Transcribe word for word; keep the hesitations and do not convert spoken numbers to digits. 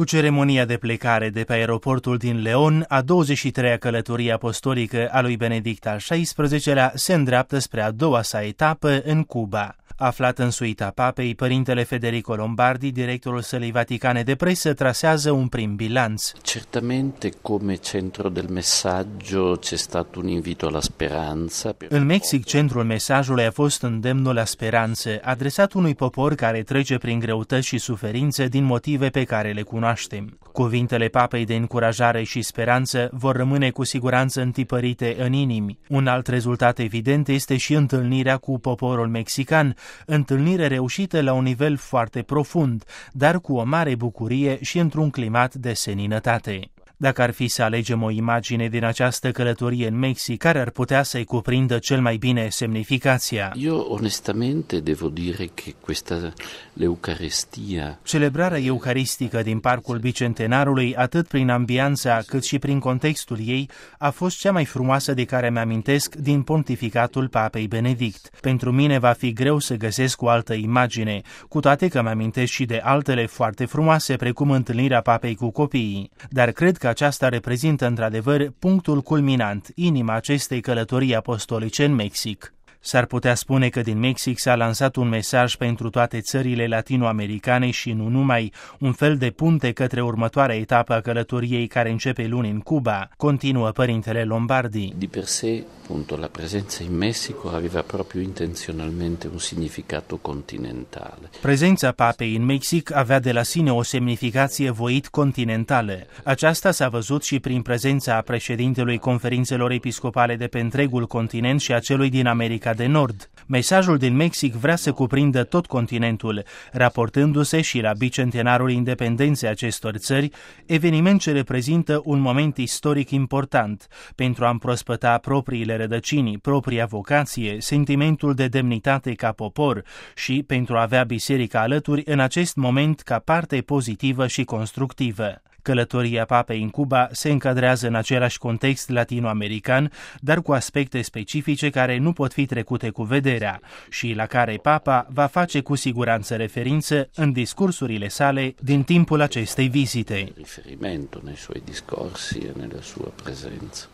Cu ceremonia de plecare de pe aeroportul din León, a douăzeci și treia călătorie apostolică a lui Benedict al șaisprezecelea se îndreaptă spre a doua sa etapă în Cuba. Aflat în suita papei, părintele Federico Lombardi, directorul sălii vaticane de presă, trasează un prim bilanț. Certamente, come centro del messaggio, c'è stato un invito alla speranza. În Mexic, centrul mesajului a fost îndemnul la speranță, adresat unui popor care trece prin greutăți și suferințe din motive pe care le cunoaștem. Cuvintele papei de încurajare și speranță vor rămâne cu siguranță întipărite în inimi. Un alt rezultat evident este și întâlnirea cu poporul mexican, întâlnire reușită la un nivel foarte profund, dar cu o mare bucurie și într-un climat de seninătate. Dacă ar fi să alegem o imagine din această călătorie în Mexic, care ar putea să-i cuprindă cel mai bine semnificația? Io onestamente devo dire che questa l'Eucaristia. Celebrarea eucaristică din Parcul Bicentenarului, atât prin ambianța cât și prin contextul ei, a fost cea mai frumoasă de care mi-amintesc din pontificatul Papei Benedict. Pentru mine va fi greu să găsesc o altă imagine, cu toate că mi-amintesc și de altele foarte frumoase, precum întâlnirea Papei cu copiii. Dar cred că aceasta reprezintă într-adevăr punctul culminant, inima acestei călătorii apostolice în Mexic. S-ar putea spune că din Mexic s-a lansat un mesaj pentru toate țările latinoamericane și nu numai, un fel de punte către următoarea etapă a călătoriei care începe luni în Cuba, continuă părintele Lombardi. Di per sé, appunto, la presenza in Messico aveva proprio intenzionalmente un significato continentale. Prezența papei în Mexic avea de la sine o semnificație voit continentală. Aceasta s-a văzut și prin prezența președintelui conferințelor episcopale de pe întregul continent și a celui din America de Nord. Mesajul din Mexic vrea să cuprindă tot continentul, raportându-se și la bicentenarul independenței acestor țări, eveniment ce reprezintă un moment istoric important pentru a împrospăta propriile rădăcini, propria vocație, sentimentul de demnitate ca popor și pentru a avea biserica alături în acest moment ca parte pozitivă și constructivă. Călătoria papei în Cuba se încadrează în același context latinoamerican, dar cu aspecte specifice care nu pot fi trecute cu vederea și la care papa va face cu siguranță referință în discursurile sale din timpul acestei vizite. Riferimento nei suoi discorsi e nella sua presenza.